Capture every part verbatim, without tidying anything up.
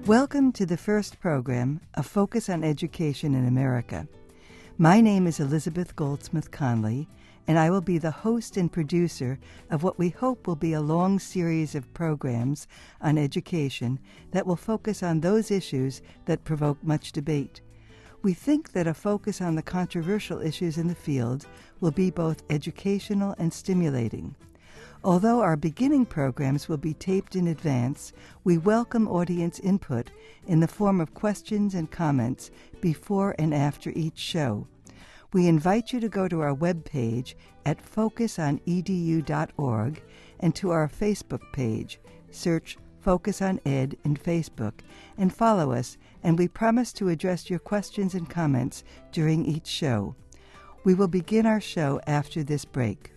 Welcome to the first program, A Focus on Education in America. My name is Elizabeth Goldsmith Conley, and I will be the host and producer of what we hope will be a long series of programs on education that will focus on those issues that provoke much debate. We think that a focus on the controversial issues in the field will be both educational and stimulating. Although our beginning programs will be taped in advance, we welcome audience input in the form of questions and comments before and after each show. We invite you to go to our webpage at focus on e d u dot org and to our Facebook page. Search Focus on Ed in Facebook and follow us, and we promise to address your questions and comments during each show. We will begin our show after this break.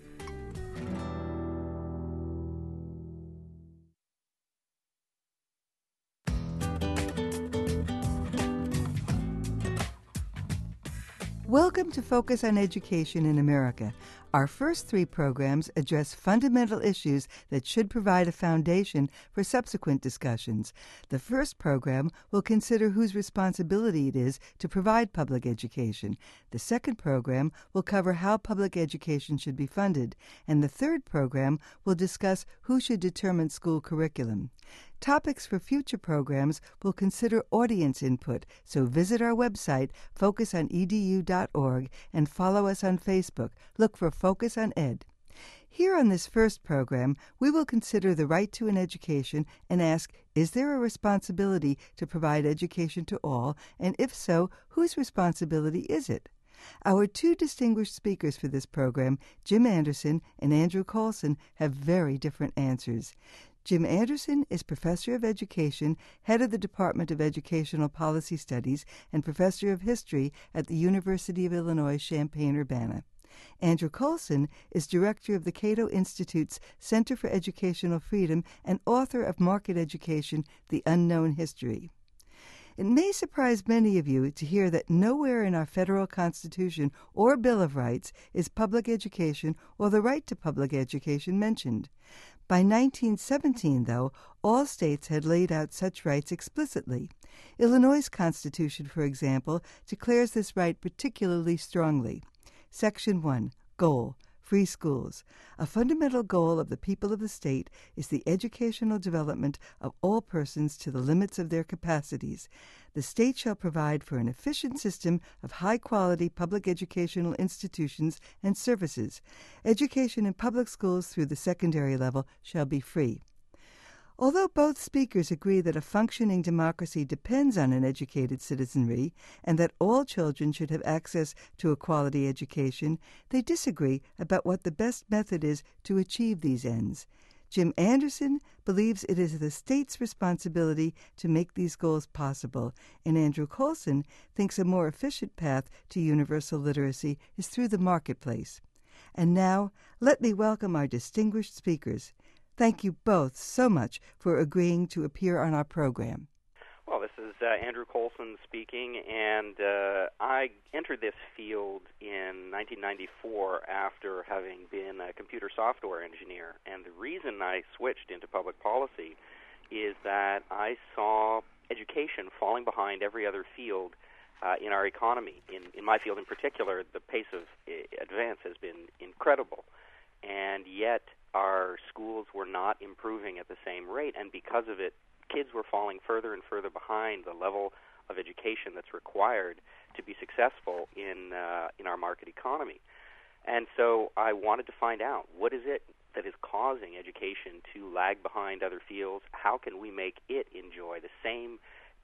Welcome to Focus on Education in America. Our first three programs address fundamental issues that should provide a foundation for subsequent discussions. The first program will consider whose responsibility it is to provide public education. The second program will cover how public education should be funded. And the third program will discuss who should determine school curriculum. Topics for future programs will consider audience input, so visit our website, focus on e d u dot org, and follow us on Facebook. Look for Focus on Ed. Here on this first program, we will consider the right to an education and ask, is there a responsibility to provide education to all, and if so, whose responsibility is it? Our two distinguished speakers for this program, Jim Anderson and Andrew Coulson, have very different answers. Jim Anderson is Professor of Education, Head of the Department of Educational Policy Studies, and Professor of History at the University of Illinois Champaign-Urbana. Andrew Coulson is Director of the Cato Institute's Center for Educational Freedom and author of Market Education, The Unknown History. It may surprise many of you to hear that nowhere in our federal Constitution or Bill of Rights is public education or the right to public education mentioned. By nineteen seventeen, though, all states had laid out such rights explicitly. Illinois' Constitution, for example, declares this right particularly strongly. Section one, Goal, Free Schools. A fundamental goal of the people of the state is the educational development of all persons to the limits of their capacities. The state shall provide for an efficient system of high-quality public educational institutions and services. Education in public schools through the secondary level shall be free. Although both speakers agree that a functioning democracy depends on an educated citizenry and that all children should have access to a quality education, they disagree about what the best method is to achieve these ends. Jim Anderson believes it is the state's responsibility to make these goals possible, and Andrew Coulson thinks a more efficient path to universal literacy is through the marketplace. And now, let me welcome our distinguished speakers. Thank you both so much for agreeing to appear on our program. Well, this is uh, Andrew Coulson speaking, and uh, I entered this field in nineteen ninety-four after having been a computer software engineer. And the reason I switched into public policy is that I saw education falling behind every other field uh, in our economy. In, in my field in particular, the pace of uh, advance has been incredible, and yet our schools were not improving at the same rate, and because of it, kids were falling further and further behind the level of education that's required to be successful in uh, in our market economy. And so I wanted to find out, what is it that is causing education to lag behind other fields? How can we make it enjoy the same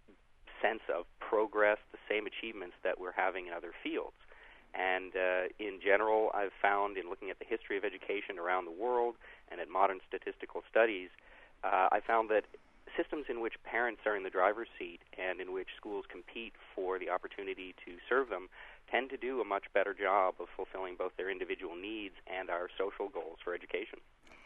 sense of progress, the same achievements that we're having in other fields? And uh, in general, I've found in looking at the history of education around the world and at modern statistical studies, uh, I found that systems in which parents are in the driver's seat and in which schools compete for the opportunity to serve them tend to do a much better job of fulfilling both their individual needs and our social goals for education.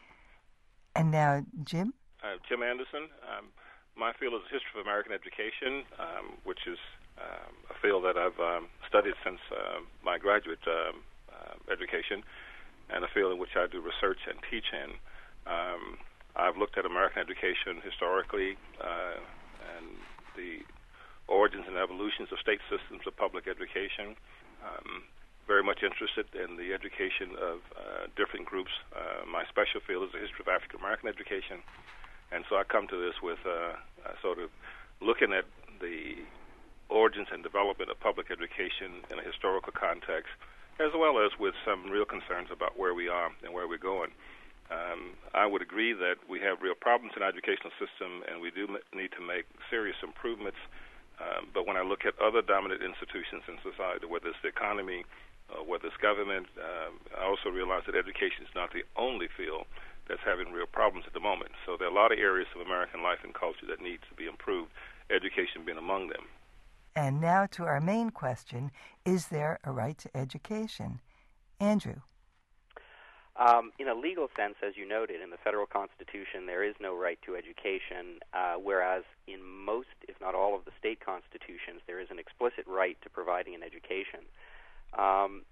And now, Jim? Uh, Jim Anderson. Um, my field is history of American education, um, which is um, a field that I've um, studied since uh, my graduate um, uh, education, and a field in which I do research and teach in. Um, I've looked at American education historically uh, and the origins and evolutions of state systems of public education. Um, very much interested in the education of uh, different groups. Uh, my special field is the history of African American education, and so I come to this with uh, uh, sort of looking at the origins and development of public education in a historical context, as well as with some real concerns about where we are and where we're going. Um, I would agree that we have real problems in our educational system, and we do m- need to make serious improvements. Um, but when I look at other dominant institutions in society, whether it's the economy, uh, whether it's government, um, I also realize that education is not the only field that's having real problems at the moment. So there are a lot of areas of American life and culture that need to be improved, education being among them. And now to our main question, is there a right to education? Andrew. Um, in a legal sense, as you noted, in the federal Constitution, there is no right to education, uh, whereas in most, if not all, of the state constitutions, there is an explicit right to providing an education. Um,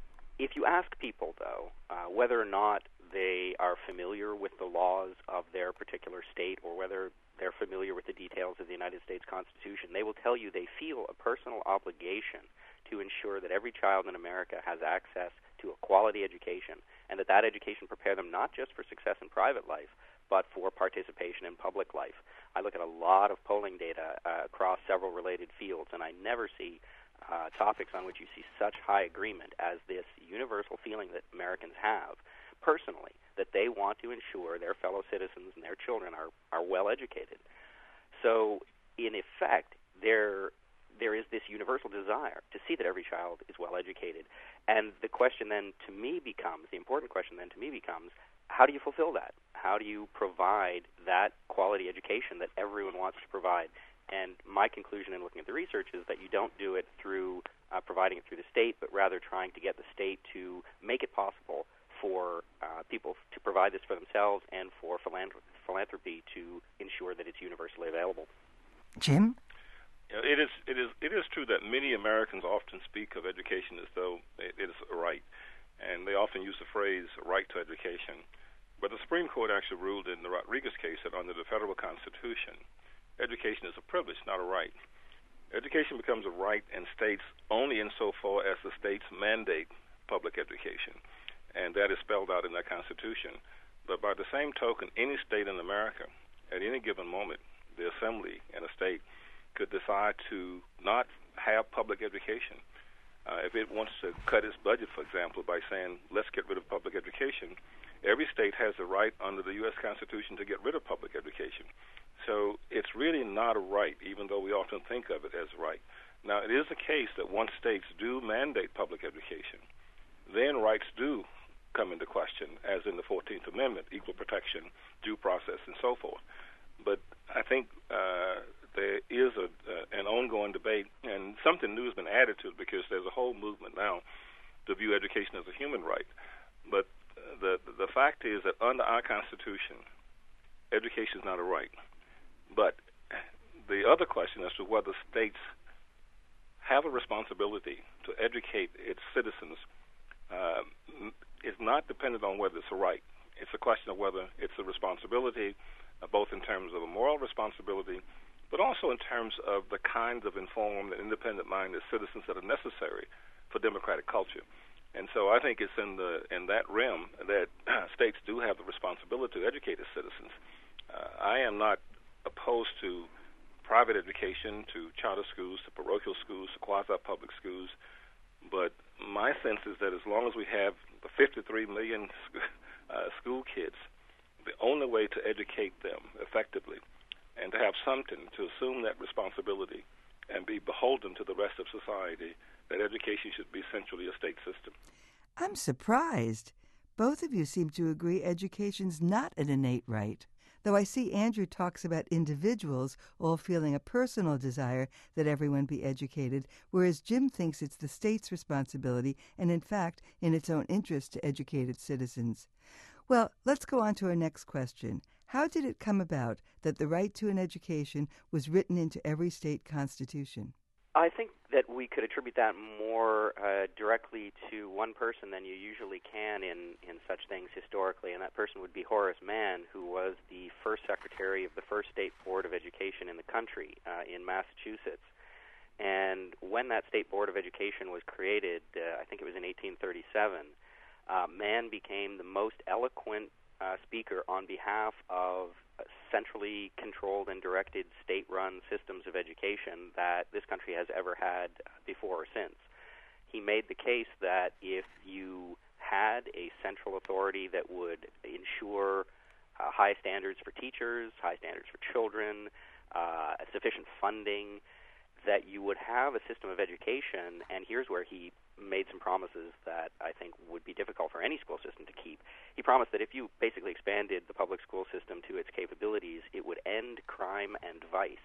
if you ask people, though, uh, whether or not they are familiar with the laws of their particular state or whether they're familiar with the details of the United States Constitution, they will tell you they feel a personal obligation to ensure that every child in America has access to a quality education, and that that education prepare them not just for success in private life, but for participation in public life. I look at a lot of polling data uh, across several related fields, and I never see uh, topics on which you see such high agreement as this universal feeling that Americans have personally, that they want to ensure their fellow citizens and their children are, are well educated. So, in effect, there there is this universal desire to see that every child is well educated. And the question then to me becomes, the important question then to me becomes, how do you fulfill that? How do you provide that quality education that everyone wants to provide? And my conclusion in looking at the research is that you don't do it through uh, providing it through the state, but rather trying to get the state to make it possible for uh, people to provide this for themselves and for philanthrop- philanthropy to ensure that it's universally available. Jim? It is, it is, it is true that many Americans often speak of education as though it is a right, and they often use the phrase right to education. But the Supreme Court actually ruled in the Rodriguez case that under the federal Constitution, education is a privilege, not a right. Education becomes a right in states only insofar as the states mandate public education, and that is spelled out in that Constitution. But by the same token, any state in America, at any given moment, the Assembly in a state could decide to not have public education. Uh, if it wants to cut its budget, for example, by saying, let's get rid of public education, every state has the right under the U S Constitution to get rid of public education. So it's really not a right, even though we often think of it as a right. Now, it is the case that once states do mandate public education, then rights do come into question, as in the fourteenth Amendment, equal protection, due process, and so forth. But I think uh, there is a, uh, an ongoing debate, and something new has been added to it because there's a whole movement now to view education as a human right. But the the fact is that under our Constitution, education is not a right. But the other question as to whether states have a responsibility to educate its citizens uh, is not dependent on whether it's a right. It's a question of whether it's a responsibility, uh, both in terms of a moral responsibility, but also in terms of the kinds of informed and independent-minded citizens that are necessary for democratic culture. And so I think it's in the in that realm that uh, states do have the responsibility to educate its citizens. Uh, I am not opposed to private education, to charter schools, to parochial schools, to quasi-public schools, but my sense is that as long as we have the fifty-three million uh, school kids, the only way to educate them effectively and to have something to assume that responsibility and be beholden to the rest of society, that education should be essentially a state system. I'm surprised. Both of you seem to agree education's not an innate right, though I see Andrew talks about individuals all feeling a personal desire that everyone be educated, whereas Jim thinks it's the state's responsibility and, in fact, in its own interest to educate its citizens. Well, let's go on to our next question. How did it come about that the right to an education was written into every state constitution? I think that we could attribute that more uh, directly to one person than you usually can in, in such things historically, and that person would be Horace Mann, who was the first secretary of the first state board of education in the country uh, in Massachusetts. And when that state board of education was created, uh, I think it was in eighteen thirty-seven, uh, Mann became the most eloquent uh, speaker on behalf of centrally controlled and directed state-run systems of education that this country has ever had before or since. He made the case that if you had a central authority that would ensure uh, high standards for teachers, high standards for children, uh, sufficient funding, that you would have a system of education, and here's where he made some promises that I think would be difficult for any school system to keep. He promised that if you basically expanded the public school system to its capabilities, it would end crime and vice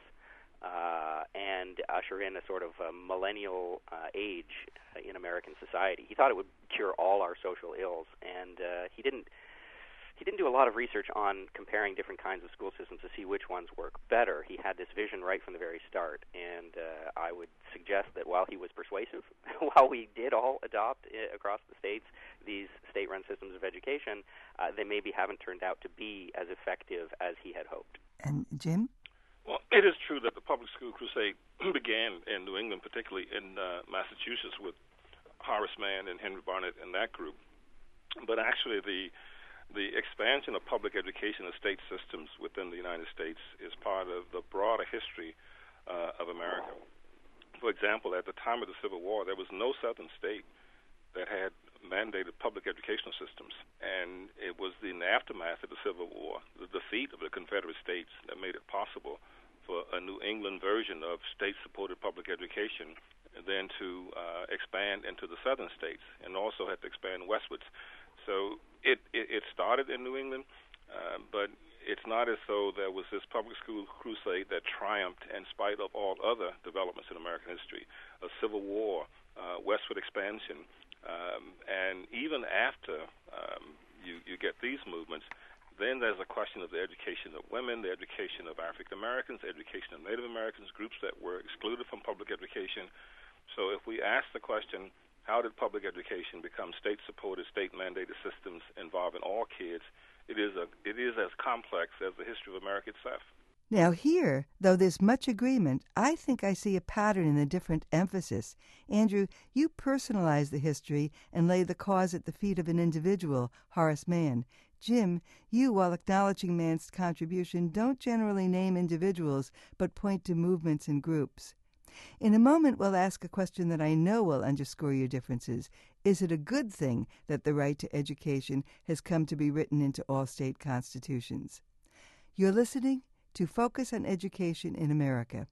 uh, and usher in a sort of a millennial uh, age in American society. He thought it would cure all our social ills, and uh, he didn't He didn't do a lot of research on comparing different kinds of school systems to see which ones work better. He had this vision right from the very start, and uh, I would suggest that while he was persuasive, while we did all adopt uh, across the states these state-run systems of education, uh, they maybe haven't turned out to be as effective as he had hoped. And Jim? Well, it is true that the public school crusade began in New England, particularly in uh, Massachusetts with Horace Mann and Henry Barnett and that group. But actually the The expansion of public education and state systems within the United States is part of the broader history uh, of America. For example, at the time of the Civil War, there was no southern state that had mandated public educational systems, and it was in the aftermath of the Civil War, the defeat of the Confederate states, that made it possible for a New England version of state-supported public education and then to uh, expand into the southern states, and also had to expand westwards. So it, it, it started in New England, uh, but it's not as though there was this public school crusade that triumphed in spite of all other developments in American history, a civil war, uh, westward expansion, um, and even after um, you, you get these movements, then there's a question of the education of women, the education of African Americans, the education of Native Americans, groups that were excluded from public education. So if we ask the question, how did public education become state-supported, state-mandated systems involving all kids? It is a it is as complex as the history of America itself. Now here, though there's much agreement, I think I see a pattern in the different emphasis. Andrew, you personalize the history and lay the cause at the feet of an individual, Horace Mann. Jim, you, while acknowledging Mann's contribution, don't generally name individuals, but point to movements and groups. In a moment, we'll ask a question that I know will underscore your differences. Is it a good thing that the right to education has come to be written into all state constitutions? You're listening to Focus on Education in America.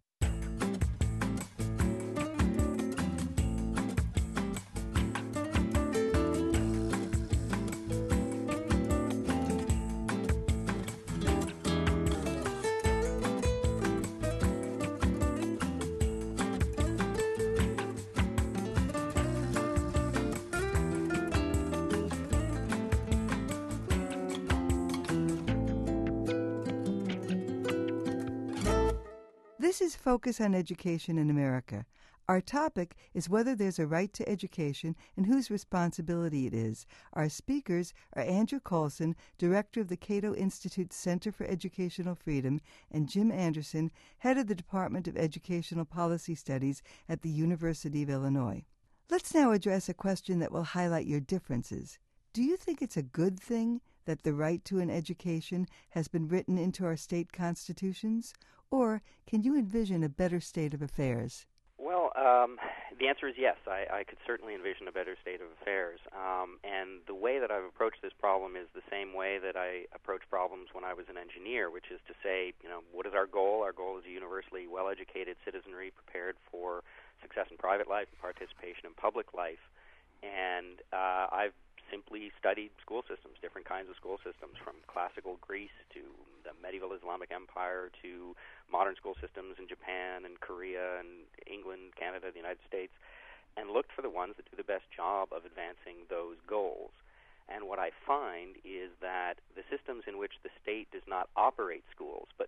This is Focus on Education in America. Our topic is whether there's a right to education and whose responsibility it is. Our speakers are Andrew Coulson, Director of the Cato Institute Center for Educational Freedom, and Jim Anderson, Head of the Department of Educational Policy Studies at the University of Illinois. Let's now address a question that will highlight your differences. Do you think it's a good thing that the right to an education has been written into our state constitutions? Or can you envision a better state of affairs? Well, um, the answer is yes. I, I could certainly envision a better state of affairs. Um, and the way that I've approached this problem is the same way that I approach problems when I was an engineer, which is to say, you know, what is our goal? Our goal is a universally well-educated citizenry prepared for success in private life and participation in public life. And uh, I've simply studied school systems, different kinds of school systems, from classical Greece to the medieval Islamic Empire to modern school systems in Japan and Korea and England, Canada, the United States, and looked for the ones that do the best job of advancing those goals. And what I find is that the systems in which the state does not operate schools but merely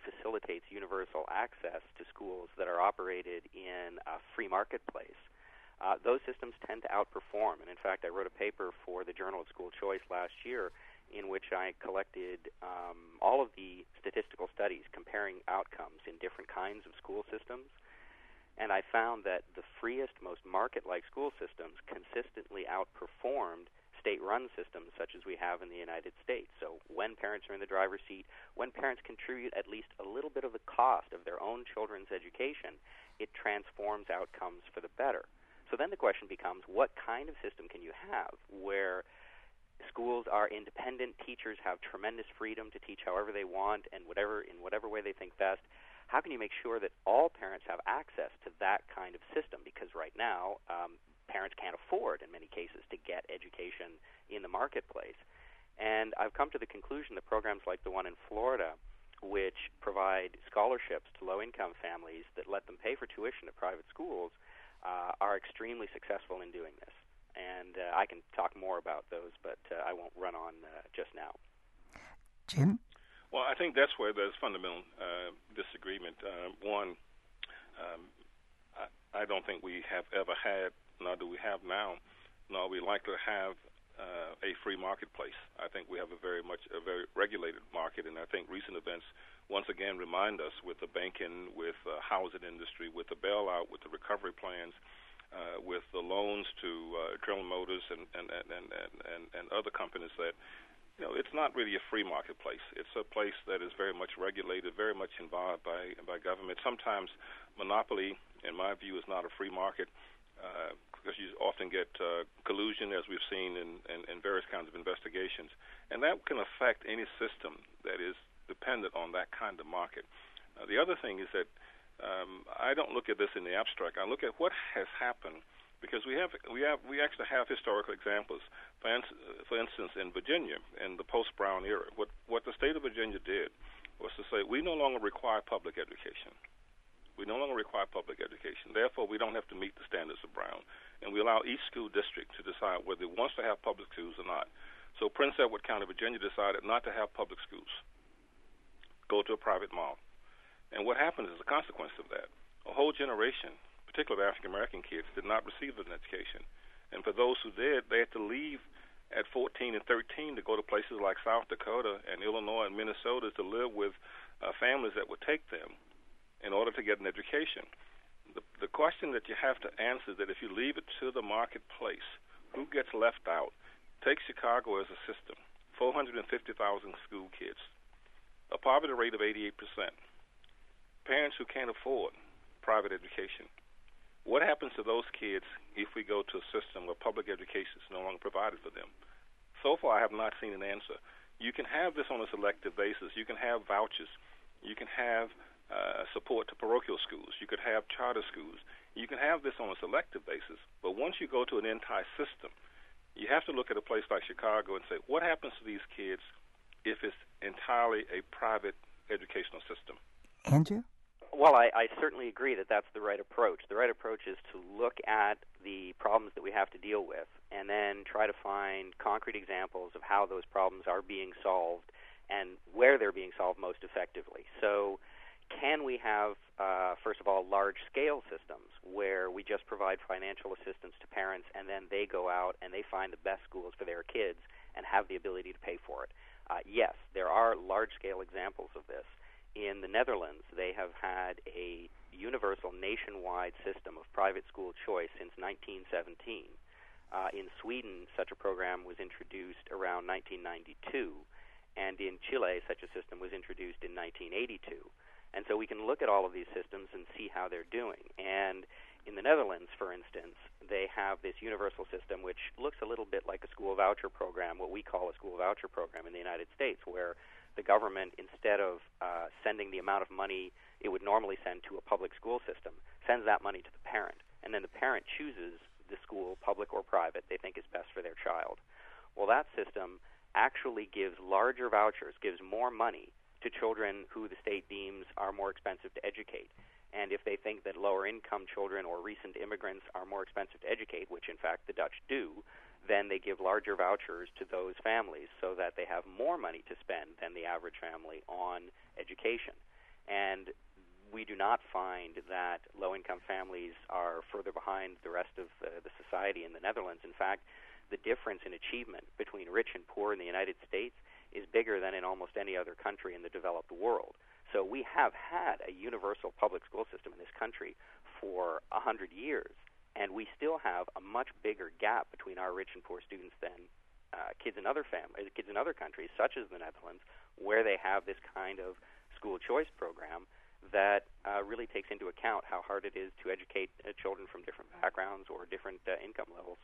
facilitates universal access to schools that are operated in a free marketplace, uh, those systems tend to outperform. And in fact, I wrote a paper for the Journal of School Choice last year in which I collected um, all of the statistical studies comparing outcomes in different kinds of school systems. And I found that the freest, most market-like school systems consistently outperformed state-run systems such as we have in the United States. So when parents are in the driver's seat, when parents contribute at least a little bit of the cost of their own children's education, it transforms outcomes for the better. So then the question becomes, what kind of system can you have where schools are independent, teachers have tremendous freedom to teach however they want and whatever in whatever way they think best? How can you make sure that all parents have access to that kind of system? Because right now, um, parents can't afford, in many cases, to get education in the marketplace. And I've come to the conclusion that programs like the one in Florida, which provide scholarships to low-income families that let them pay for tuition at private schools, uh, are extremely successful in doing this. And uh, I can talk more about those, but uh, I won't run on uh, just now. Jim? Well, I think that's where there's fundamental uh, disagreement. Uh, one, um, I, I don't think we have ever had, nor do we have now, nor are we likely to have uh, a free marketplace. I think we have a very much a very regulated market, and I think recent events once again remind us with the banking, with the housing industry, with the bailout, with the recovery plans, uh, with the loans to uh, General Motors and and, and, and, and and other companies that, you know, it's not really a free marketplace. It's a place that is very much regulated, very much involved by by government. Sometimes monopoly, in my view, is not a free market uh, because you often get uh, collusion, as we've seen in, in, in various kinds of investigations. And that can affect any system that is dependent on that kind of market. Uh, the other thing is that um, I don't look at this in the abstract. I look at what has happened, because we have we have we actually have historical examples. For, ins- for instance, in Virginia, in the post-Brown era, what what the state of Virginia did was to say, we no longer require public education. We no longer require public education. Therefore, we don't have to meet the standards of Brown, and we allow each school district to decide whether it wants to have public schools or not. So Prince Edward County, Virginia, decided not to have public schools. Go to a private model. And what happened as a consequence of that, a whole generation, particularly African-American kids, did not receive an education. And for those who did, they had to leave at fourteen and thirteen to go to places like South Dakota and Illinois and Minnesota to live with uh, families that would take them in order to get an education. The, the question that you have to answer is that if you leave it to the marketplace, who gets left out? Take Chicago as a system, four hundred fifty thousand school kids, a poverty rate of eighty-eight percent, parents who can't afford private education. What happens to those kids if we go to a system where public education is no longer provided for them? So far, I have not seen an answer. You can have this on a selective basis. You can have vouchers. You can have uh, support to parochial schools. You could have charter schools. You can have this on a selective basis. But once you go to an entire system, you have to look at a place like Chicago and say, what happens to these kids if it's entirely a private educational system? Andrew? Well, I, I certainly agree that that's the right approach. The right approach is to look at the problems that we have to deal with and then try to find concrete examples of how those problems are being solved and where they're being solved most effectively. So can we have, uh, first of all, large-scale systems where we just provide financial assistance to parents and then they go out and they find the best schools for their kids and have the ability to pay for it? Uh, yes, there are large-scale examples of this. In the Netherlands, they have had a universal nationwide system of private school choice since nineteen seventeen. Uh, in Sweden, such a program was introduced around nineteen ninety-two, and in Chile, such a system was introduced in nineteen eighty-two. And so we can look at all of these systems and see how they're doing. And in the Netherlands, for instance, they have this universal system which looks a little bit like a school voucher program, what we call a school voucher program in the United States, where the government, instead of uh, sending the amount of money it would normally send to a public school system, sends that money to the parent. And then the parent chooses the school, public or private, they think is best for their child. Well, that system actually gives larger vouchers, gives more money to children who the state deems are more expensive to educate. And if they think that lower-income children or recent immigrants are more expensive to educate, which in fact the Dutch do, then they give larger vouchers to those families so that they have more money to spend than the average family on education. And we do not find that low-income families are further behind the rest of uh, the society in the Netherlands. In fact, the difference in achievement between rich and poor in the United States is bigger than in almost any other country in the developed world. So we have had a universal public school system in this country for a hundred years, and we still have a much bigger gap between our rich and poor students than uh, kids in other families, kids in other countries, such as the Netherlands, where they have this kind of school choice program that uh, really takes into account how hard it is to educate uh, children from different backgrounds or different uh, income levels.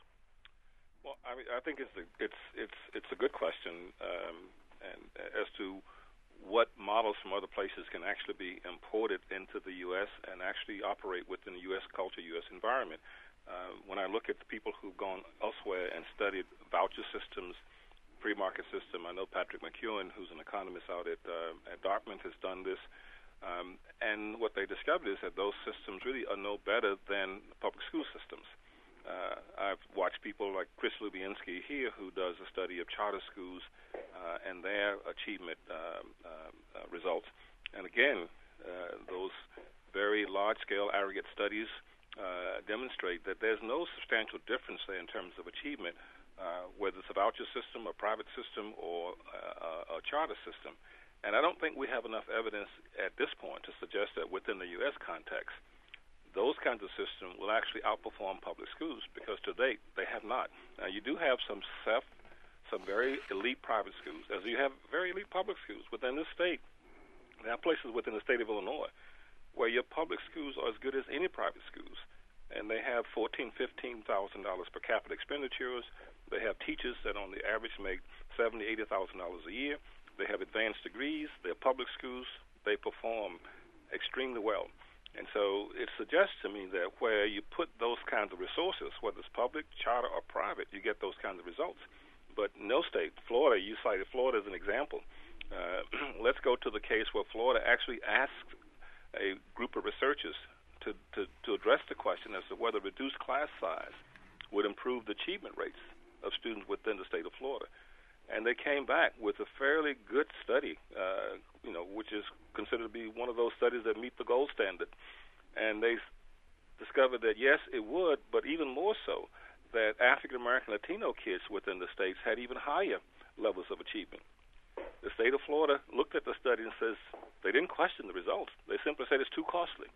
Well, I mean, I think it's a, it's it's it's a good question, um, and as to what models from other places can actually be imported into the U S and actually operate within the U S culture, U S environment. Uh, when I look at the people who've gone elsewhere and studied voucher systems, free market system, I know Patrick McEwen, who's an economist out at uh, at Dartmouth, has done this. Um, and what they discovered is that those systems really are no better than public school systems. Uh, I've watched people like Chris Lubienski here, who does a study of charter schools uh, and their achievement um, uh, uh, results. And again, uh, those very large-scale aggregate studies uh, demonstrate that there's no substantial difference there in terms of achievement, uh, whether it's a voucher system, a private system, or uh, a charter system. And I don't think we have enough evidence at this point to suggest that within the U S context, those kinds of systems will actually outperform public schools, because to date they have not. Now, you do have some self, some very elite private schools, as you have very elite public schools within this state. There are places within the state of Illinois where your public schools are as good as any private schools, and they have fourteen, fifteen thousand dollars per capita expenditures. They have teachers that on the average make seventy, eighty thousand dollars a year. They have advanced degrees. They're public schools. They perform extremely well. And so it suggests to me that where you put those kinds of resources, whether it's public, charter, or private, you get those kinds of results. But no state, Florida, you cited Florida as an example. Uh, let's go to the case where Florida actually asked a group of researchers to, to, to address the question as to whether reduced class size would improve the achievement rates of students within the state of Florida. And they came back with a fairly good study, uh, you know, which is considered to be one of those studies that meet the gold standard. And they s- discovered that, yes, it would, but even more so, that African-American Latino kids within the states had even higher levels of achievement. The state of Florida looked at the study and says they didn't question the results. They simply said it's too costly.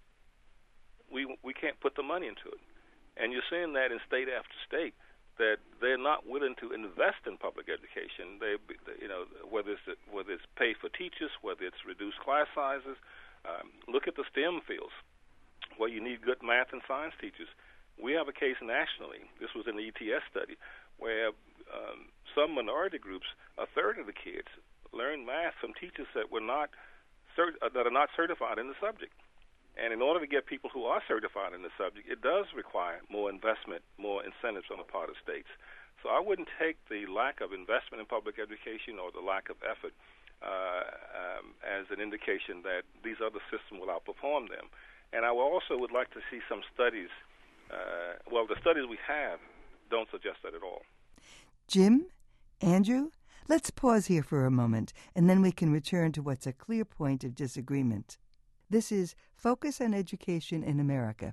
We we can't put the money into it. And you're seeing that in state after state, that they're not willing to invest in public education. They, you know, whether it's whether it's pay for teachers, whether it's reduced class sizes. Um, look at the STEM fields, where you need good math and science teachers. We have a case nationally. This was in the E T S study, where um, some minority groups, a third of the kids, learn math from teachers that were not cert- uh, that are not certified in the subject. And in order to get people who are certified in the subject, it does require more investment, more incentives on the part of states. So I wouldn't take the lack of investment in public education or the lack of effort uh, um, as an indication that these other systems will outperform them. And I also would like to see some studies. Uh, well, the studies we have don't suggest that at all. Jim, Andrew, let's pause here for a moment, and then we can return to what's a clear point of disagreement. This is Focus on Education in America.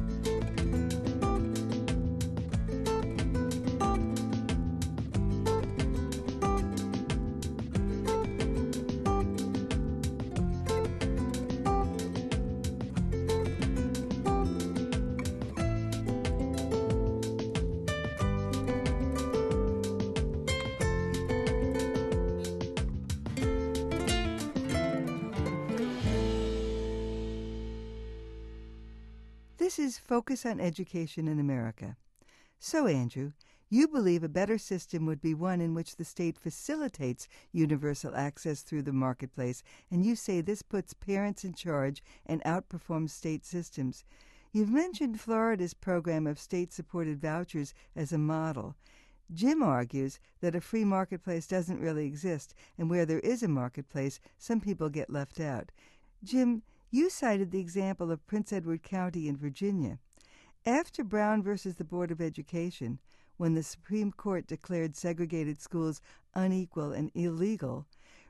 This is Focus on Education in America. So, Andrew, you believe a better system would be one in which the state facilitates universal access through the marketplace, and you say this puts parents in charge and outperforms state systems. You've mentioned Florida's program of state-supported vouchers as a model. Jim argues that a free marketplace doesn't really exist, and where there is a marketplace, some people get left out. Jim, you cited the example of Prince Edward County in Virginia. After Brown versus the Board of Education, when the Supreme Court declared segregated schools unequal and illegal,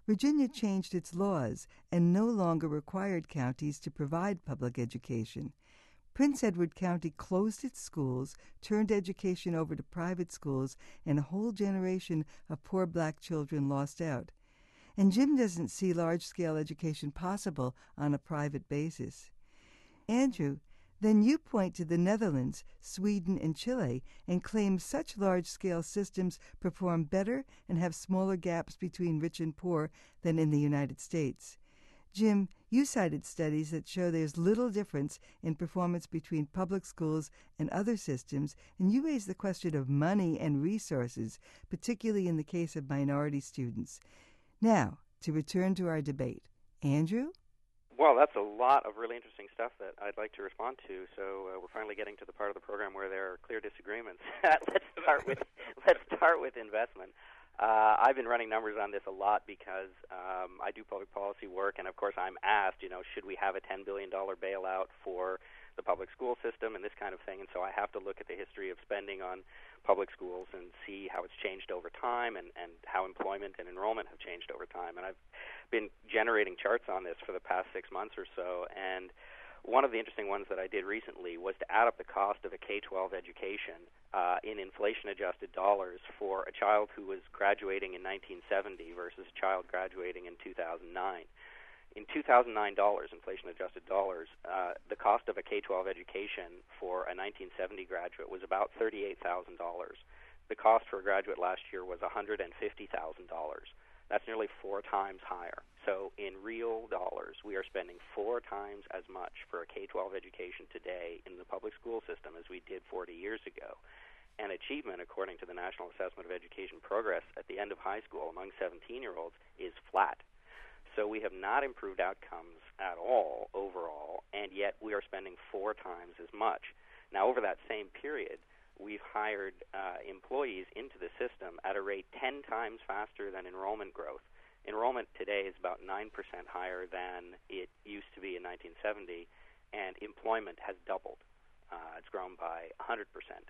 Virginia changed its laws and no longer required counties to provide public education. Prince Edward County closed its schools, turned education over to private schools, and a whole generation of poor black children lost out. And Jim doesn't see large-scale education possible on a private basis. Andrew, then you point to the Netherlands, Sweden, and Chile and claim such large-scale systems perform better and have smaller gaps between rich and poor than in the United States. Jim, you cited studies that show there's little difference in performance between public schools and other systems, and you raise the question of money and resources, particularly in the case of minority students. Now, to return to our debate. Andrew? Well, that's a lot of really interesting stuff that I'd like to respond to. So uh, we're finally getting to the part of the program where there are clear disagreements. let's start with let's start with investment. Uh, I've been running numbers on this a lot because um, I do public policy work, and of course I'm asked, you know, should we have a ten billion dollars bailout for the public school system and this kind of thing, and so I have to look at the history of spending on public schools and see how it's changed over time and, and how employment and enrollment have changed over time. And I've been generating charts on this for the past six months or so, and one of the interesting ones that I did recently was to add up the cost of a K twelve education uh, in inflation-adjusted dollars for a child who was graduating in nineteen seventy versus a child graduating in two thousand nine. In two thousand nine dollars, inflation-adjusted dollars, uh, the cost of a K twelve education for a nineteen seventy graduate was about thirty-eight thousand dollars. The cost for a graduate last year was one hundred fifty thousand dollars. That's nearly four times higher. So in real dollars, we are spending four times as much for a K twelve education today in the public school system as we did forty years ago. And achievement, according to the National Assessment of Education Progress at the end of high school among seventeen-year-olds, is flat. So we have not improved outcomes at all overall, and yet we are spending four times as much. Now, over that same period, we've hired uh, employees into the system at a rate ten times faster than enrollment growth. Enrollment today is about nine percent higher than it used to be in nineteen seventy, and employment has doubled. Uh, it's grown by one hundred percent.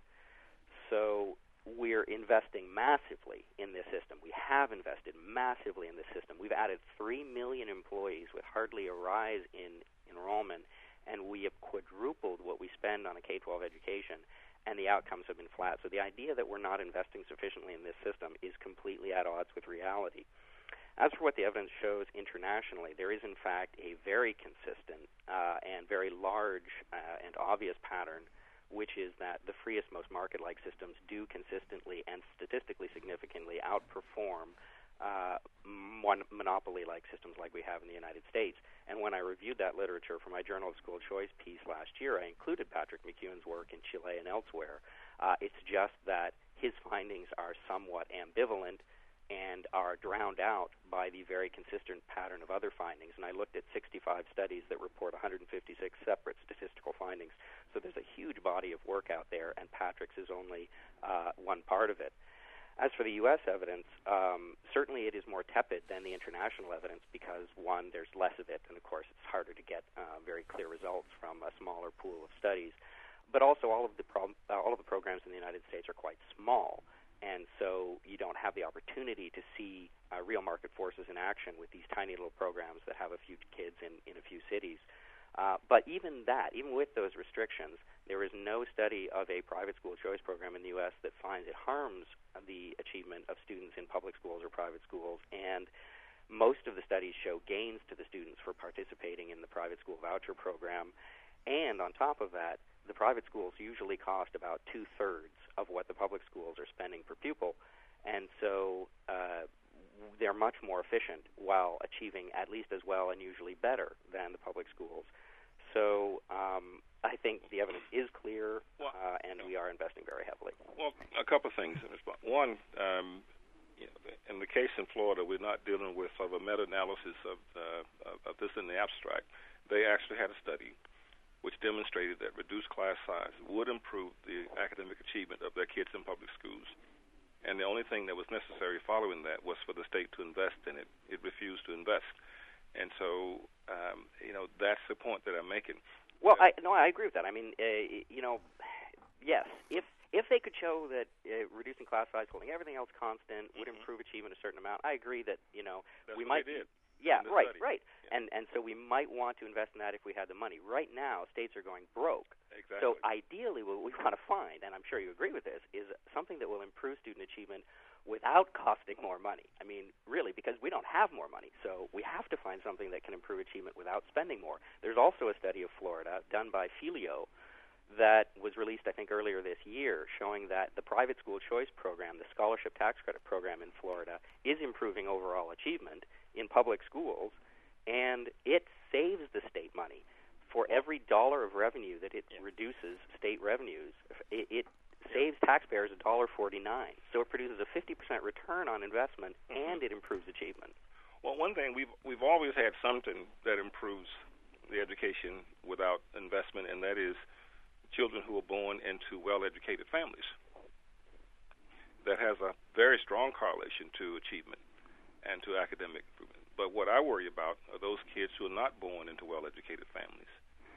So we're investing massively in this system. We have invested massively in this system. We've added three million employees with hardly a rise in enrollment, and we have quadrupled what we spend on a K twelve education, and the outcomes have been flat. So the idea that we're not investing sufficiently in this system is completely at odds with reality. As for what the evidence shows internationally, there is in fact a very consistent uh, and very large uh, and obvious pattern, which is that the freest, most market-like systems do consistently and statistically significantly outperform uh, mon- monopoly-like systems like we have in the United States. And when I reviewed that literature for my Journal of School Choice piece last year, I included Patrick McEwen's work in Chile and elsewhere. Uh, it's just that his findings are somewhat ambivalent and are drowned out by the very consistent pattern of other findings. And I looked at sixty-five studies that report one hundred fifty-six separate statistical findings. So there's a huge body of work out there, and Patrick's is only uh, one part of it. As for the U S evidence, um, certainly it is more tepid than the international evidence because, one, there's less of it, and of course it's harder to get uh, very clear results from a smaller pool of studies. But also all of the pro- uh, all of the programs in the United States are quite small. And so you don't have the opportunity to see uh, real market forces in action with these tiny little programs that have a few kids in, in a few cities. Uh, but even that, even with those restrictions, there is no study of a private school choice program in the U S that finds it harms the achievement of students in public schools or private schools. And most of the studies show gains to the students for participating in the private school voucher program. And on top of that, the private schools usually cost about two-thirds of what the public schools are spending per pupil, and so uh, they're much more efficient while achieving at least as well and usually better than the public schools. So um, I think the evidence is clear, well, uh, and we are investing very heavily. Well, a couple of things. One, um, you know, in the case in Florida, we're not dealing with sort of a meta-analysis of, uh, of this in the abstract. They actually had a study which demonstrated that reduced class size would improve the academic achievement of their kids in public schools. And the only thing that was necessary following that was for the state to invest in it. It refused to invest. And so, um, you know, that's the point that I'm making. Well, I, no, I agree with that. I mean, uh, you know, yes, if if they could show that uh, reducing class size, holding everything else constant, mm-hmm. would improve achievement a certain amount, I agree that, you know, That's we what might they did. Yeah, right, study. right. Yeah. And and so we might want to invest in that if we had the money. Right now, states are going broke. Exactly. So ideally what we want to find, and I'm sure you agree with this, is something that will improve student achievement without costing more money. I mean, really, because we don't have more money. So we have to find something that can improve achievement without spending more. There's also a study of Florida done by Filio that was released, I think, earlier this year, showing that the private school choice program, the scholarship tax credit program in Florida, is improving overall achievement in public schools, and it saves the state money. For every dollar of revenue that it yeah. reduces state revenues, it, it saves taxpayers one dollar forty-nine. So it produces a fifty percent return on investment, mm-hmm. and it improves achievement. Well, one thing, we've we've always had something that improves the education without investment, and that is children who are born into well-educated families. That has a very strong correlation to achievement and to academic improvement. But what I worry about are those kids who are not born into well-educated families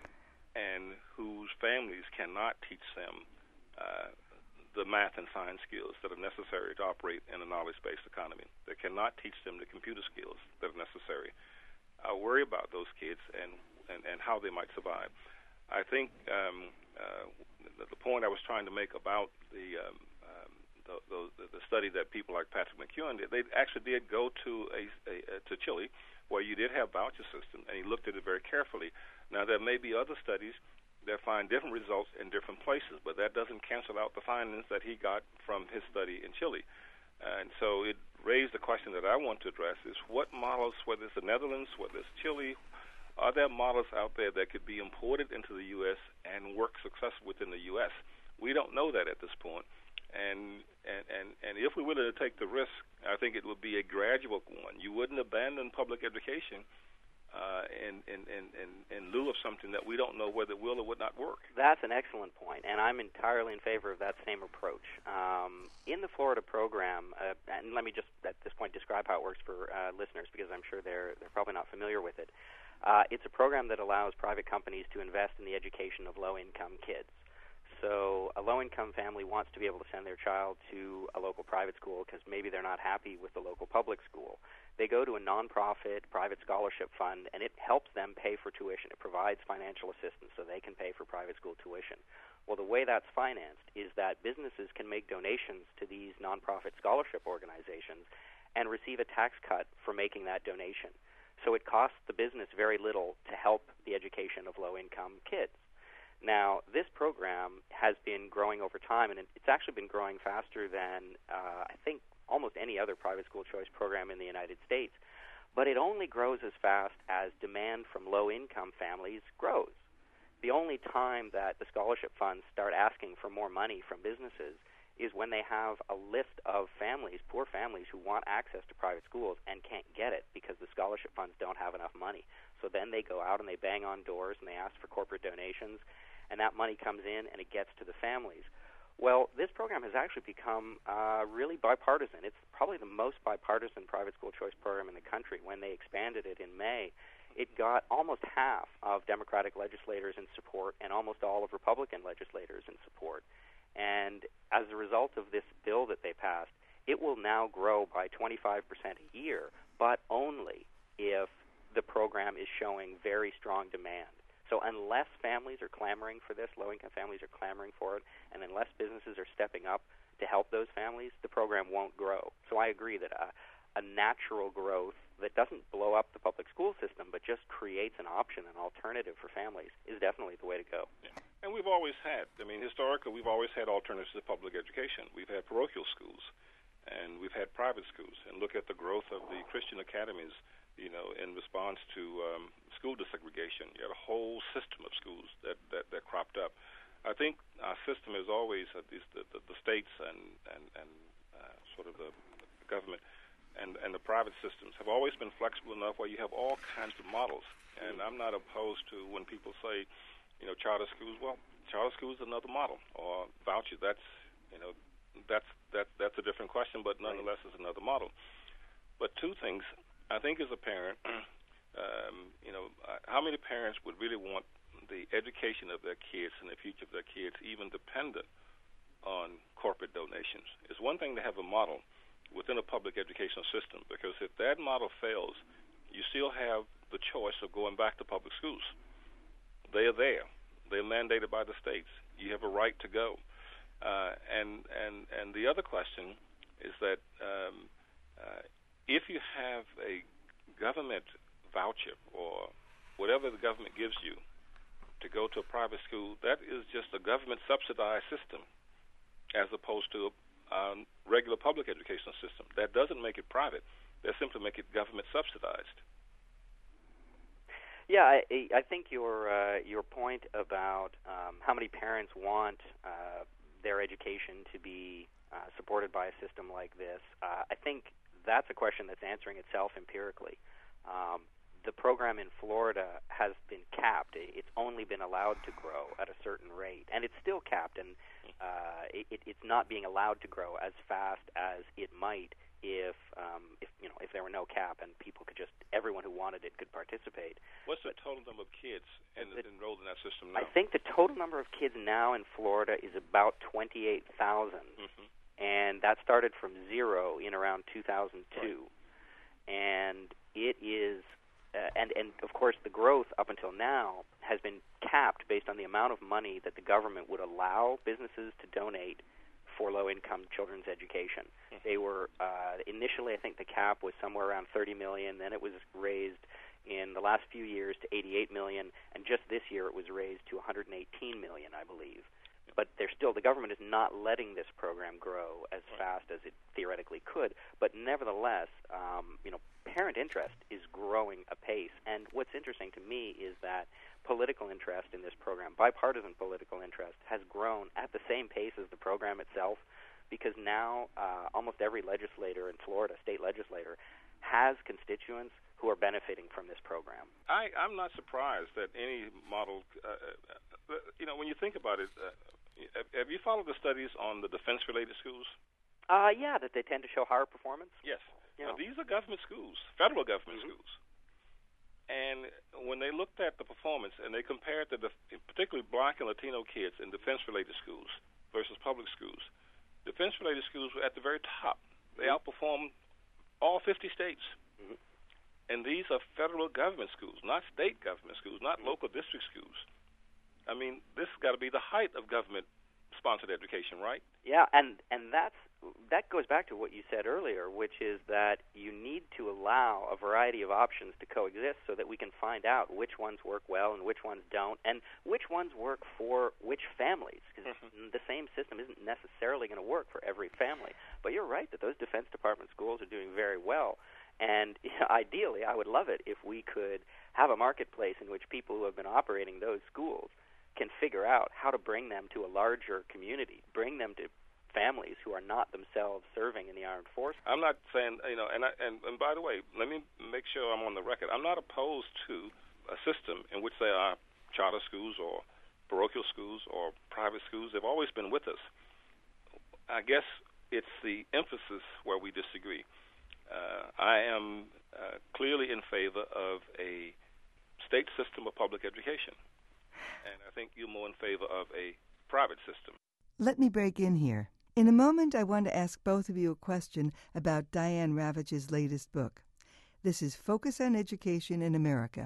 and whose families cannot teach them uh, the math and science skills that are necessary to operate in a knowledge-based economy. They cannot teach them the computer skills that are necessary. I worry about those kids and, and, and how they might survive. I think um, uh, the, the point I was trying to make about the, um, um, the, the the study that people like Patrick McEwen did, they actually did go to a, a, a to Chile, where you did have voucher system, and he looked at it very carefully. Now there may be other studies that find different results in different places, but that doesn't cancel out the findings that he got from his study in Chile. And so it raised the question that I want to address: is what models, whether it's the Netherlands, whether it's Chile, are there models out there that could be imported into the U S and work successfully within the U S? We don't know that at this point. And, and, and, and if we're willing to take the risk, I think it would be a gradual one. You wouldn't abandon public education uh, in, in, in, in, in lieu of something that we don't know whether it will or would not work. That's an excellent point, and I'm entirely in favor of that same approach. Um, in the Florida program, uh, and let me just at this point describe how it works for uh, listeners, because I'm sure they're, they're probably not familiar with it. Uh, it's a program that allows private companies to invest in the education of low-income kids. So a low-income family wants to be able to send their child to a local private school because maybe they're not happy with the local public school. They go to a nonprofit private scholarship fund, and it helps them pay for tuition. It provides financial assistance so they can pay for private school tuition. Well, the way that's financed is that businesses can make donations to these nonprofit scholarship organizations and receive a tax cut for making that donation. So it costs the business very little to help the education of low-income kids. Now, this program has been growing over time, and it's actually been growing faster than, uh, I think, almost any other private school choice program in the United States. But it only grows as fast as demand from low-income families grows. The only time that the scholarship funds start asking for more money from businesses is when they have a list of families, poor families, who want access to private schools and can't get it because the scholarship funds don't have enough money. So then they go out and they bang on doors and they ask for corporate donations, and that money comes in and it gets to the families. Well, this program has actually become uh, really bipartisan. It's probably the most bipartisan private school choice program in the country. When they expanded it in May, it got almost half of Democratic legislators in support and almost all of Republican legislators in support. And as a result of this bill that they passed, it will now grow by twenty-five percent a year, but only if the program is showing very strong demand. So unless families are clamoring for this, low-income families are clamoring for it, and unless businesses are stepping up to help those families, the program won't grow. So I agree that a, a natural growth that doesn't blow up the public school system but just creates an option, an alternative for families, is definitely the way to go. Yeah. And we've always had, I mean, historically, we've always had alternatives to public education. We've had parochial schools, and we've had private schools. And look at the growth of the Christian academies, you know, in response to um, school desegregation. You had a whole system of schools that, that, that cropped up. I think our system is always, at least the, the, the states and, and, and uh, sort of the, the government and, and the private systems have always been flexible enough where you have all kinds of models. And I'm not opposed to when people say, you know, charter schools. Well, charter schools is another model, or voucher. That's, you know, that's that that's a different question, but nonetheless is another model. But two things, I think, as a parent, um, you know, how many parents would really want the education of their kids and the future of their kids even dependent on corporate donations. It's one thing to have a model within a public educational system, because if that model fails, you still have the choice of going back to public schools. They are there. They're mandated by the states. You have a right to go. Uh, and, and, and the other question is that um, uh, if you have a government voucher or whatever the government gives you to go to a private school, that is just a government-subsidized system as opposed to a um, regular public educational system. That doesn't make it private. That simply make it government-subsidized. Yeah, I, I think your uh, your point about um, how many parents want uh, their education to be uh, supported by a system like this, uh, I think that's a question that's answering itself empirically. Um, the program in Florida has been capped. It's only been allowed to grow at a certain rate, and it's still capped, and uh, it, it's not being allowed to grow as fast as it might if um, if you know if there were no cap and people could just everyone who wanted it could participate. What's the total number of kids in, the, enrolled in that system now? I think the total number of kids now in Florida is about twenty-eight thousand, mm-hmm. and that started from zero in around two thousand two, right. and it is. Uh, and, and, of course, the growth up until now has been capped based on the amount of money that the government would allow businesses to donate for low-income children's education. Mm-hmm. They were, uh, initially, I think the cap was somewhere around thirty million dollars. Then it was raised in the last few years to eighty-eight million dollars. And just this year it was raised to one hundred eighteen million dollars, I believe. But they're still, the government is not letting this program grow as right. fast as it theoretically could. But nevertheless, um, you know, parent interest is growing apace. And what's interesting to me is that political interest in this program, bipartisan political interest, has grown at the same pace as the program itself, because now uh, almost every legislator in Florida, state legislator, has constituents who are benefiting from this program. I, I'm not surprised that any model, uh, uh, you know, when you think about it, uh, have you followed the studies on the defense-related schools? Uh, yeah, that they tend to show higher performance. Yes. You know. Now, these are government schools, federal government mm-hmm. schools. And when they looked at the performance and they compared the, def- particularly black and Latino kids in defense-related schools versus public schools, defense-related schools were at the very top. They mm-hmm. outperformed all fifty states. Mm-hmm. And these are federal government schools, not state government schools, not mm-hmm. local district schools. I mean, this has got to be the height of government-sponsored education, right? Yeah, and, and that's that goes back to what you said earlier, which is that you need to allow a variety of options to coexist so that we can find out which ones work well and which ones don't, and which ones work for which families, because mm-hmm. the same system isn't necessarily going to work for every family. But you're right that those Defense Department schools are doing very well, and you know, ideally I would love it if we could have a marketplace in which people who have been operating those schools can figure out how to bring them to a larger community, bring them to families who are not themselves serving in the armed forces. I'm not saying, you know, and, I, and and by the way, let me make sure I'm on the record. I'm not opposed to a system in which there are charter schools or parochial schools or private schools. They've always been with us. I guess it's the emphasis where we disagree. Uh, I am uh, clearly in favor of a state system of public education, and I think you're more in favor of a private system. Let me break in here. In a moment, I want to ask both of you a question about Diane Ravitch's latest book. This is Focus on Education in America.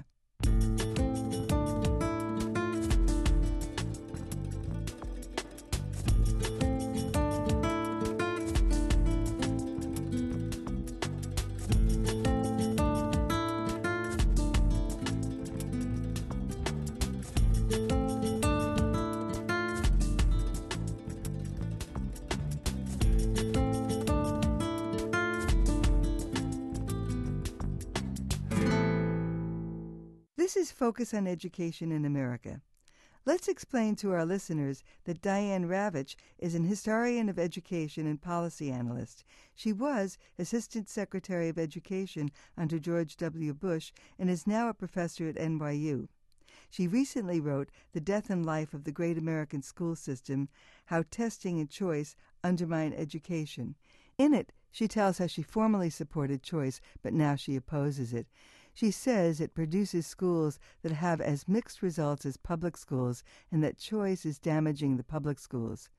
This is Focus on Education in America. Let's explain to our listeners that Diane Ravitch is an historian of education and policy analyst. She was Assistant Secretary of Education under George W. Bush and is now a professor at N Y U. She recently wrote The Death and Life of the Great American School System, How Testing and Choice Undermine Education. In it, she tells how she formerly supported choice, but now she opposes it. She says it produces schools that have as mixed results as public schools and that choice is damaging the public schools.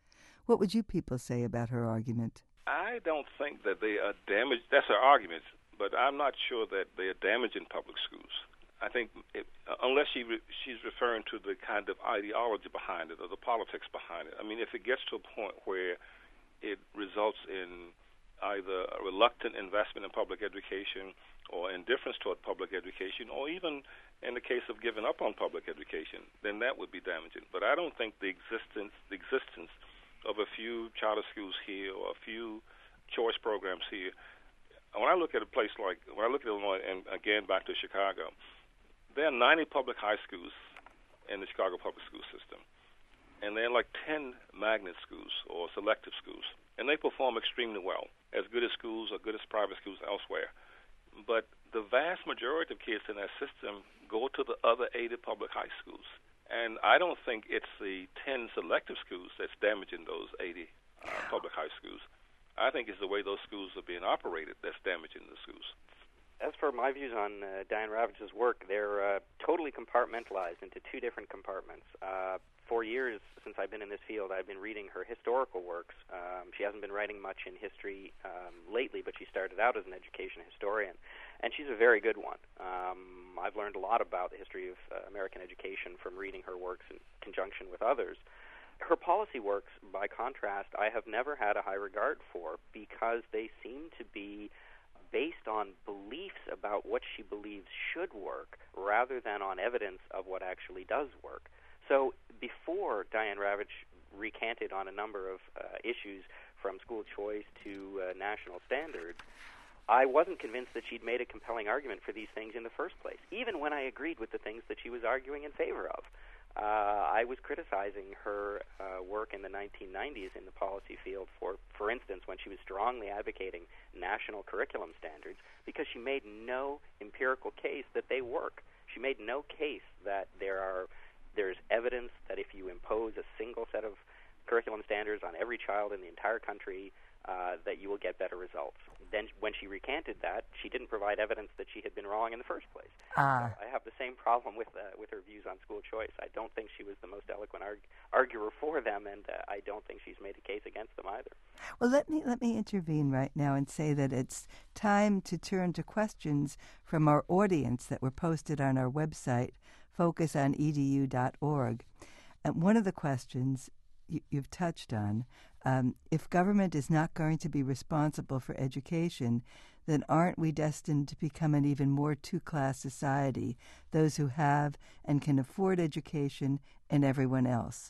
What would you people say about her argument? I don't think that they are damaged. That's her argument, but I'm not sure that they are damaging public schools. I think it, unless she re, she's referring to the kind of ideology behind it or the politics behind it. I mean, if it gets to a point where it results in either a reluctant investment in public education or indifference toward public education, or even in the case of giving up on public education, then that would be damaging. But I don't think the existence the existence of a few charter schools here or a few choice programs here. When I look at a place like, when I look at Illinois, and again back to Chicago, there are ninety public high schools in the Chicago public school system, and there are like ten magnet schools or selective schools, and they perform extremely well, as good as schools or good as private schools elsewhere. But the vast majority of kids in that system go to the other eighty public high schools, and I don't think it's the ten selective schools that's damaging those eighty uh, public high schools. I think it's the way those schools are being operated that's damaging the schools. As for my views on uh, Diane Ravitch's work, they're uh, totally compartmentalized into two different compartments. Uh, for years, since I've been in this field, I've been reading her historical works. Um, she hasn't been writing much in history um, lately, but she started out as an education historian, and she's a very good one. Um, I've learned a lot about the history of uh, American education from reading her works in conjunction with others. Her policy works, by contrast, I have never had a high regard for because they seem to be based on beliefs about what she believes should work rather than on evidence of what actually does work. So before Diane Ravitch recanted on a number of uh, issues from school choice to uh, national standards, I wasn't convinced that she'd made a compelling argument for these things in the first place, even when I agreed with the things that she was arguing in favor of. Uh, I was criticizing her uh, work in the nineteen nineties in the policy field, for, for instance, when she was strongly advocating national curriculum standards, because she made no empirical case that they work. She made no case that there are there's evidence that if you impose a single set of curriculum standards on every child in the entire country, uh, that you will get better results. Then when she recanted that, she didn't provide evidence that she had been wrong in the first place. Ah. So I have the same problem with uh, with her views on school choice. I don't think she was the most eloquent arg- arguer for them, and uh, I don't think she's made a case against them either. Well, let me let me intervene right now and say that it's time to turn to questions from our audience that were posted on our website, focus on e d u dot org. And one of the questions you, you've touched on, um, if government is not going to be responsible for education, then aren't we destined to become an even more two-class society, those who have and can afford education and everyone else?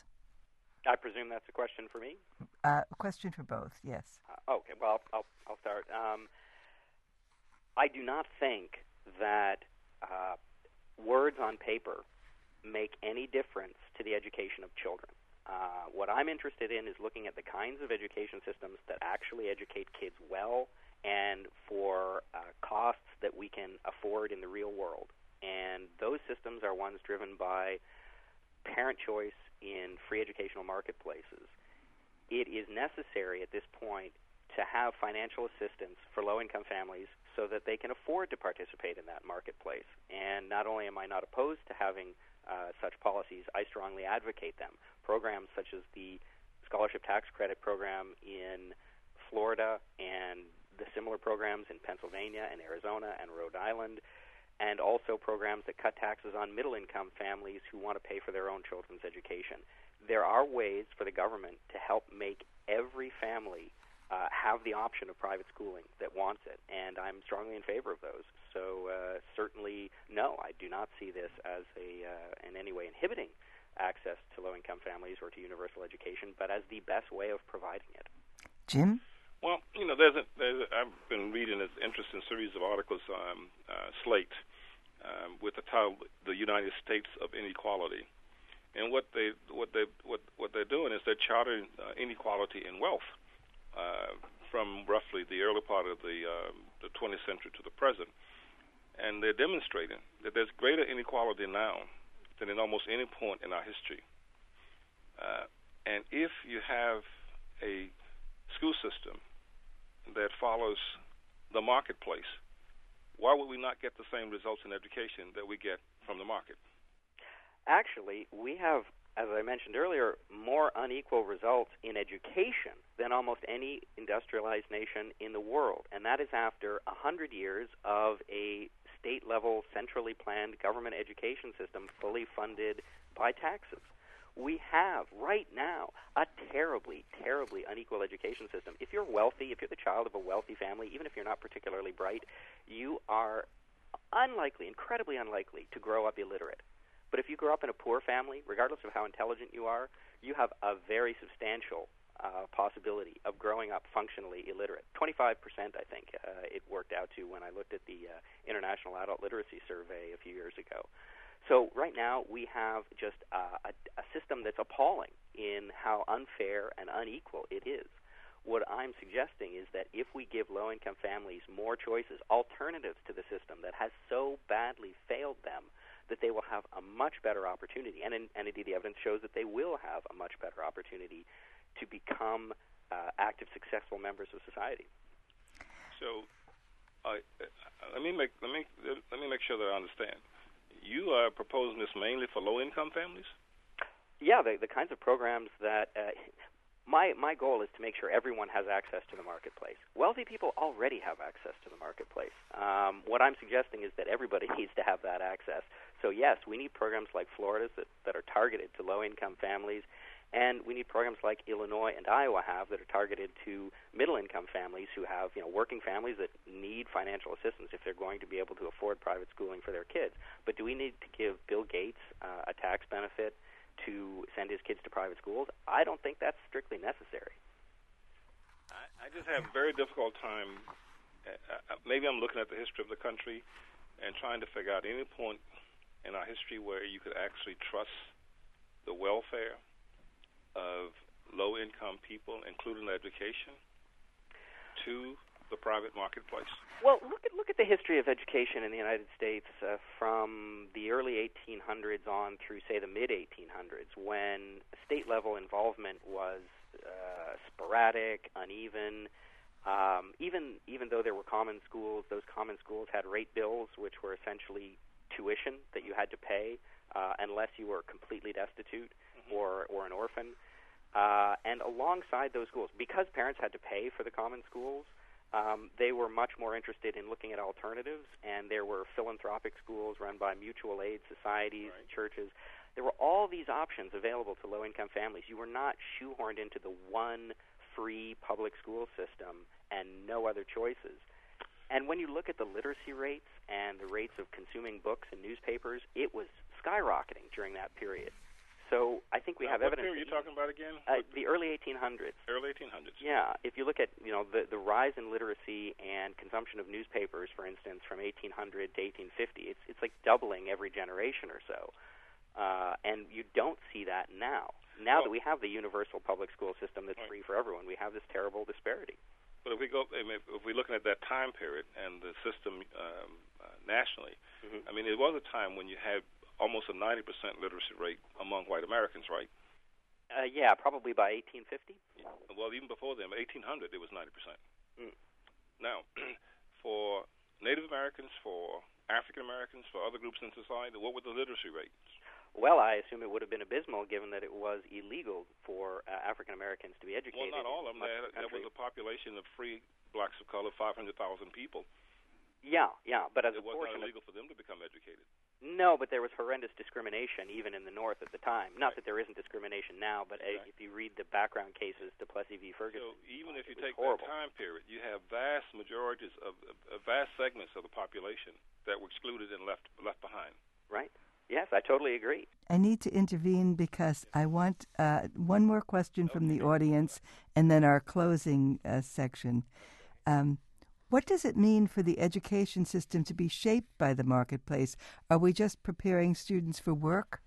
I presume that's a question for me? Uh, a question for both, yes. Uh, okay, well, I'll, I'll start. Um, I do not think that uh, words on paper make any difference to the education of children. Uh, what I'm interested in is looking at the kinds of education systems that actually educate kids well and for uh, costs that we can afford in the real world. And those systems are ones driven by parent choice in free educational marketplaces. It is necessary at this point to have financial assistance for low-income families so that they can afford to participate in that marketplace. And not only am I not opposed to having uh, such policies, I strongly advocate them. Programs such as the Scholarship Tax Credit Program in Florida and the similar programs in Pennsylvania and Arizona and Rhode Island, and also programs that cut taxes on middle-income families who want to pay for their own children's education. There are ways for the government to help make every family uh, have the option of private schooling that wants it, and I'm strongly in favor of those. So uh, certainly, no, I do not see this as a uh, in any way inhibiting access to low-income families or to universal education, but as the best way of providing it. Jim? Well, you know, there's a, there's a, I've been reading this interesting series of articles, um, uh, Slate, um, with the title "The United States of Inequality," and what they what they what what they're doing is they're charting uh, inequality in wealth uh, from roughly the early part of the uh, the twentieth century to the present, and they're demonstrating that there's greater inequality now than in almost any point in our history. Uh, and if you have a school system that follows the marketplace, why would we not get the same results in education that we get from the market? Actually, we have as I mentioned earlier, more unequal results in education than almost any industrialized nation in the world. And that is after one hundred years of a state-level, centrally planned government education system fully funded by taxes. We have, right now, a terribly, terribly unequal education system. If you're wealthy, if you're the child of a wealthy family, even if you're not particularly bright, you are unlikely, incredibly unlikely, to grow up illiterate. But if you grow up in a poor family, regardless of how intelligent you are, you have a very substantial uh, possibility of growing up functionally illiterate. twenty-five percent, I think, uh, it worked out to when I looked at the uh, International Adult Literacy Survey a few years ago. So right now we have just uh, a, a system that's appalling in how unfair and unequal it is. What I'm suggesting is that if we give low-income families more choices, alternatives to the system that has so badly failed them, that they will have a much better opportunity, and, in, and indeed the evidence shows that they will have a much better opportunity to become uh, active, successful members of society. So, uh, let me make let me let me make sure that I understand. You are proposing this mainly for low-income families? Yeah, the, the kinds of programs that uh, my my goal is to make sure everyone has access to the marketplace. Wealthy people already have access to the marketplace. Um, what I'm suggesting is that everybody needs to have that access. So yes, we need programs like Florida's that, that are targeted to low-income families, and we need programs like Illinois and Iowa have that are targeted to middle-income families who have, you know, working families that need financial assistance if they're going to be able to afford private schooling for their kids. But do we need to give Bill Gates uh, a tax benefit to send his kids to private schools? I don't think that's strictly necessary. I, I just have a very difficult time. Uh, maybe I'm looking at the history of the country and trying to figure out any point in our history where you could actually trust the welfare of low-income people, including education, to the private marketplace. Well, look at look at the history of education in the United States uh, from the early eighteen hundreds on through, say, the mid eighteen hundreds, when state-level involvement was uh, sporadic, uneven. Um, even even though there were common schools, those common schools had rate bills, which were essentially tuition that you had to pay uh, unless you were completely destitute mm-hmm. or or an orphan. Uh, and alongside those schools, because parents had to pay for the common schools, um, they were much more interested in looking at alternatives, and there were philanthropic schools run by mutual aid societies right. and churches. There were all these options available to low-income families. You were not shoehorned into the one free public school system and no other choices. And when you look at the literacy rates and the rates of consuming books and newspapers, it was skyrocketing during that period. So I think we now, have what evidence. What period are you talking about again? Uh, the early eighteen hundreds. Early eighteen hundreds. Yeah. If you look at, you know, the, the rise in literacy and consumption of newspapers, for instance, from eighteen hundred to eighteen fifty, it's it's like doubling every generation or so. Uh, and you don't see that now. Now well, that we have the universal public school system that's right. free for everyone, we have this terrible disparity. But if we go, if we're looking at that time period and the system um, uh, nationally, mm-hmm. I mean, it was a time when you had almost a ninety percent literacy rate among white Americans, right? Uh, yeah, probably by eighteen fifty. Yeah. Well, even before then, eighteen hundred, it was ninety percent. Mm. Now, for Native Americans, for African Americans, for other groups in society, what were the literacy rates? Well, I assume it would have been abysmal, given that it was illegal for uh, African Americans to be educated. Well, not all of them. There, there was a population of free blacks of color, five hundred thousand people. Yeah, yeah, but as it a was portion not illegal of, for them to become educated. No, but there was horrendous discrimination even in the North at the time. Not right. that there isn't discrimination now, but right. if you read the background cases to Plessy v. Ferguson, so even if you take horrible. that time period, you have vast majorities of, of, of vast segments of the population that were excluded and left left behind. Right. Yes, I totally agree. I need to intervene because I want uh, one more question okay. from the audience and then our closing uh, section. Um, what does it mean for the education system to be shaped by the marketplace? Are we just preparing students for work?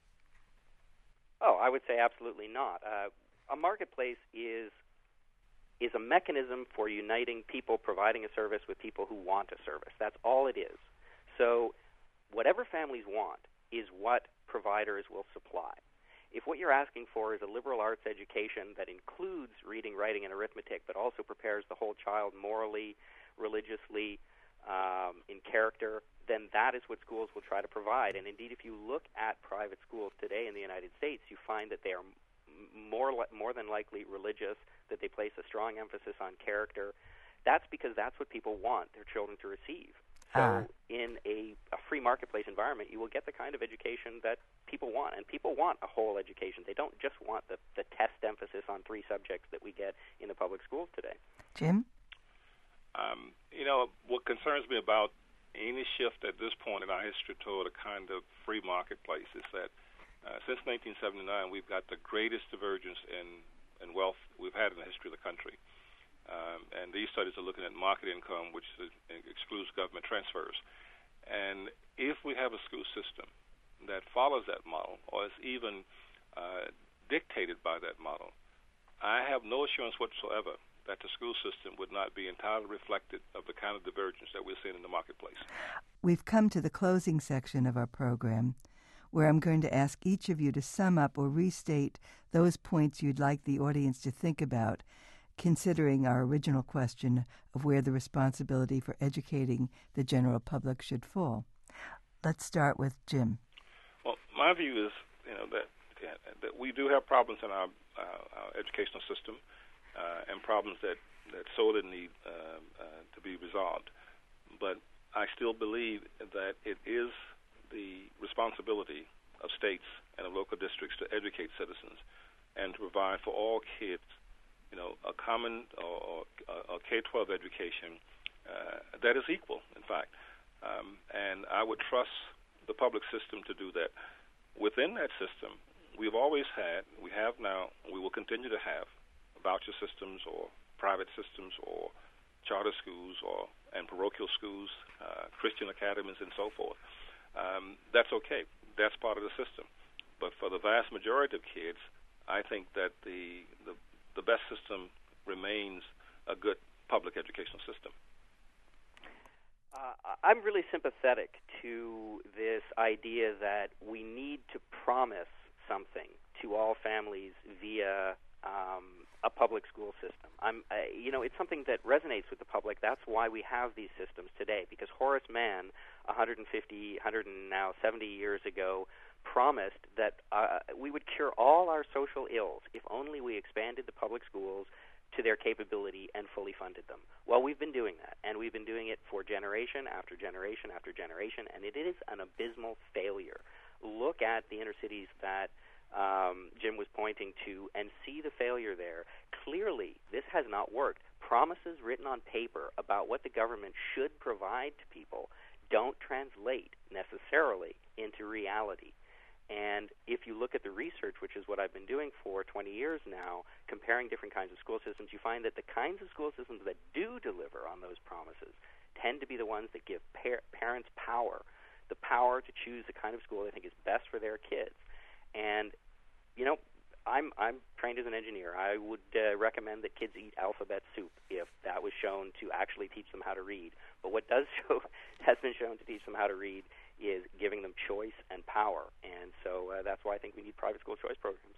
Oh, I would say absolutely not. Uh, a marketplace is is a mechanism for uniting people providing a service with people who want a service. That's all it is. So whatever families want is what providers will supply. If what you're asking for is a liberal arts education that includes reading, writing, and arithmetic, but also prepares the whole child morally, religiously, um, in character, then that is what schools will try to provide. And indeed, if you look at private schools today in the United States, you find that they are more more than likely religious, that they place a strong emphasis on character. That's because that's what people want their children to receive. So ah. in a, a free marketplace environment, you will get the kind of education that people want. And people want a whole education. They don't just want the, the test emphasis on three subjects that we get in the public schools today. Jim? Um, you know, what concerns me about any shift at this point in our history toward a kind of free marketplace is that uh, since nineteen seventy-nine, we've got the greatest divergence in, in wealth we've had in the history of the country. Um, and these studies are looking at market income, which is, excludes government transfers. And if we have a school system that follows that model or is even uh, dictated by that model, I have no assurance whatsoever that the school system would not be entirely reflective of the kind of divergence that we're seeing in the marketplace. We've come to the closing section of our program, where I'm going to ask each of you to sum up or restate those points you'd like the audience to think about, considering our original question of where the responsibility for educating the general public should fall. Let's start with Jim. Well, my view is, you know, that that we do have problems in our, uh, our educational system, uh, and problems that, that sorely need uh, uh, to be resolved. But I still believe that it is the responsibility of states and of local districts to educate citizens and to provide for all kids, you know, a common or, or a K twelve education uh, that is equal, in fact. Um, and I would trust the public system to do that. Within that system, we've always had, we have now, we will continue to have voucher systems or private systems or charter schools or and parochial schools, uh, Christian academies, and so forth. Um, that's okay. That's part of the system. But for the vast majority of kids, I think that the the, the best system remains a good public educational system. Uh, I'm really sympathetic to this idea that we need to promise something to all families via um, a public school system. I'm, uh, you know, it's something that resonates with the public. That's why we have these systems today. Because Horace Mann, one hundred fifty, one hundred now seventy years ago, promised that uh, we would cure all our social ills if only we expanded the public schools to their capability and fully funded them. Well, we've been doing that, and we've been doing it for generation after generation after generation, and it is an abysmal failure. Look at the inner cities that um, Jim was pointing to and see the failure there. Clearly, this has not worked. Promises written on paper about what the government should provide to people don't translate necessarily into reality. And if you look at the research, which is what I've been doing for twenty years now, comparing different kinds of school systems, you find that the kinds of school systems that do deliver on those promises tend to be the ones that give par- parents power, the power to choose the kind of school they think is best for their kids. And, you know, I'm I'm trained as an engineer. I would uh, recommend that kids eat alphabet soup if that was shown to actually teach them how to read. But what does show has been shown to teach them how to read is giving them choice and power. And so uh, that's why I think we need private school choice programs.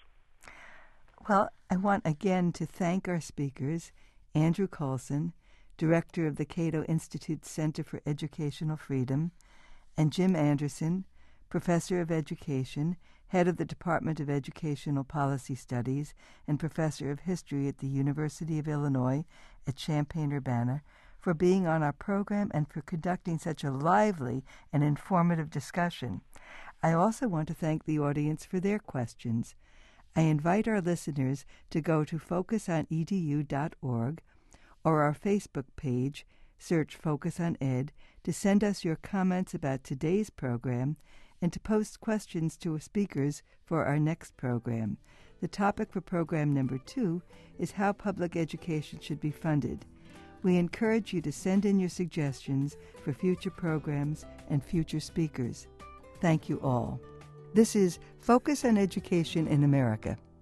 Well, I want again to thank our speakers, Andrew Coulson, Director of the Cato Institute Center for Educational Freedom, and Jim Anderson, Professor of Education, Head of the Department of Educational Policy Studies, and Professor of History at the University of Illinois at Champaign-Urbana, for being on our program and for conducting such a lively and informative discussion. I also want to thank the audience for their questions. I invite our listeners to go to focus on e d u dot org or our Facebook page, search Focus on Ed, to send us your comments about today's program and to post questions to speakers for our next program. The topic for program number two is how public education should be funded. We encourage you to send in your suggestions for future programs and future speakers. Thank you all. This is Focus on Education in America.